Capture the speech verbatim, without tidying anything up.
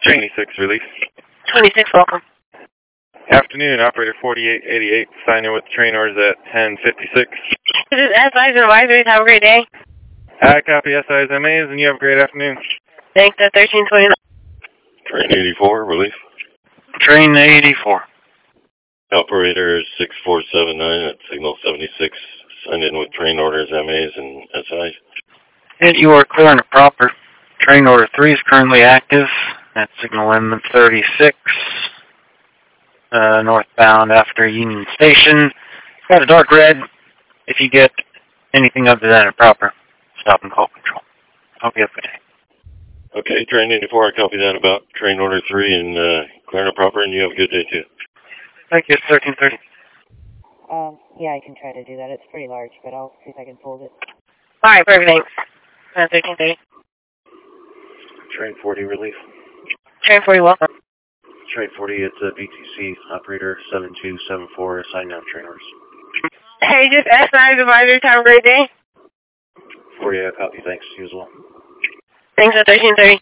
twenty-six, relief. twenty-six, welcome. Afternoon, operator forty-eight eighty-eight, sign in with train orders at ten fifty-six. This is S I's advisories. Have a great day. I copy S I's M A's, and you have a great afternoon. Thanks at thirteen twenty-nine. Train eighty-four, relief. Train eighty-four. Operator six four seven nine at signal seventy-six, signed in with train orders, M A's, and S I's. And you are clear and proper. Train order three is currently active at signal M thirty-six, uh, northbound after Union Station. Got a dark red. If you get anything other than a proper, stop and call control. Hope you have a good day. Okay, train eighty-four, I copy that about train order three and uh, clear and proper, and you have a good day too. Thank you, thirteen thirty. Um, yeah, I can try to do that. It's pretty large, but I'll see if I can fold it. All right, perfect, thanks. Uh, thirteen thirty. Train forty, relief. Train forty, welcome. Train forty, it's a B T C, operator seven two seven four, assigned now train orders. Hey, just S I's advisories. Have a great day. forty, I copy, thanks, you as well. Thanks at thirteen thirty.